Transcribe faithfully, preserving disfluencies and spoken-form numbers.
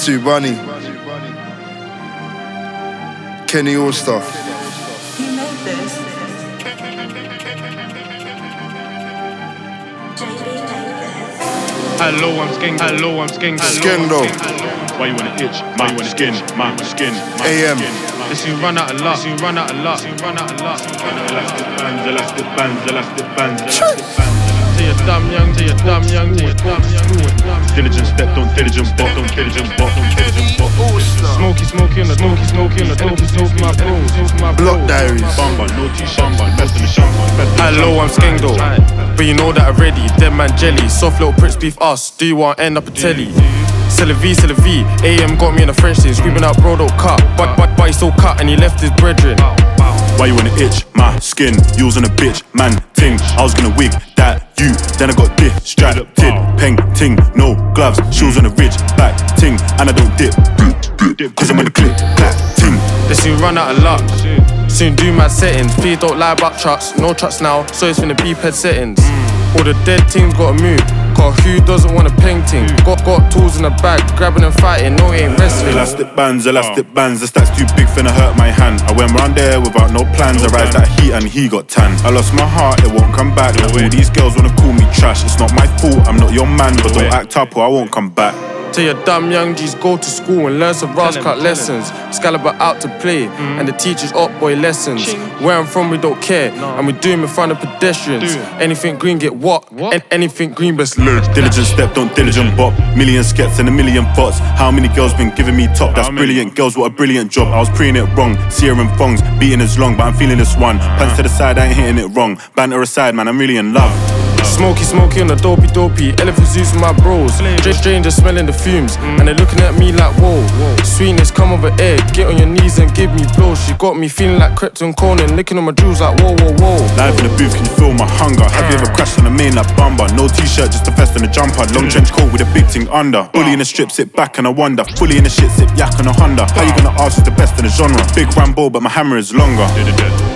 Bantu Bunny, Kenny Allstar. You made this. Hello, I'm skin. Hello, I'm skin. Skendo. Why you wanna itch? My skin, my skin. A M. Listen, run out a lot. Listen, run out a lot. Listen, run out a lot. Elastic bands, elastic bands, elastic bands, elastic bands. To your dumb young, to your dumb young, to your dumb young. Diligent step, don't diligent bot, don't diligent bot, don't diligent bot. Smoky, smoky on the smoky, smoky on the smoky, smoky, my bros, smoky, my bros. Block Diaries. Bamba, naughty shamba, best in the shamba, best in the Hello, I'm Skendo. But you know that already. Dead man jelly, soft little Prince beef us. Do you want to end up a telly? C'est la vie, c'est la vie. A M got me in the French thing, screaming out bro don't cut. But but but he still cut and he left his brethren. Why you wanna itch? My skin, you was on a bitch, man, ting. I was gonna wig that you, then I got distracted. Peng, ting, no gloves, she was on a rich back, ting. And I don't dip, cause I'm on the clip, that ting. They soon run out of luck. Soon do mad settings. Please don't lie about trucks. No trucks now, so it's finna be ped settings. All the dead teams gotta move. Cause who doesn't want a painting? Got got tools in the bag, grabbing and fighting. No, he ain't wrestling. Elastic bands, elastic bands. The stats too big finna hurt my hand. I went round there without no plans. I rise that heat and he got tan. I lost my heart, it won't come back. Now all these girls wanna call me trash. It's not my fault, I'm not your man. But don't act up or I won't come back. Tell your dumb young G's go to school and learn some brass cut lessons. Scalibur out to play, and the teachers up boy lessons. Where I'm from we don't care, and we do them in front of pedestrians. Anything green get what? An- anything green best learn. Diligent step, don't diligent bop. Million skets and a million bots. How many girls been giving me top? That's brilliant. Girls, what a brilliant job. I was preying it wrong. Sierra and thongs, beating is long, but I'm feeling this one. Pants to the side, I ain't hitting it wrong. Banter aside, man, I'm really in love. Smoky, smoky on the dopey, dopey. Elephant zoos with my bros. Just strangers smelling the fumes, and they're looking at me like whoa. Sweetness, come over here, get on your knees and give me blows. She got me feeling like Krypton Conan, licking on my jewels like whoa, whoa, whoa. Live in the booth, can you feel my hunger? Have you ever crashed on the main like Bamba? No t-shirt, just a vest and a jumper. Long trench coat with a big thing under. Bully in the strip, sit back and I wonder. Fully in the shit, sit yak on a Honda. How you gonna ask who's the best in the genre? Big Rambo, but my hammer is longer.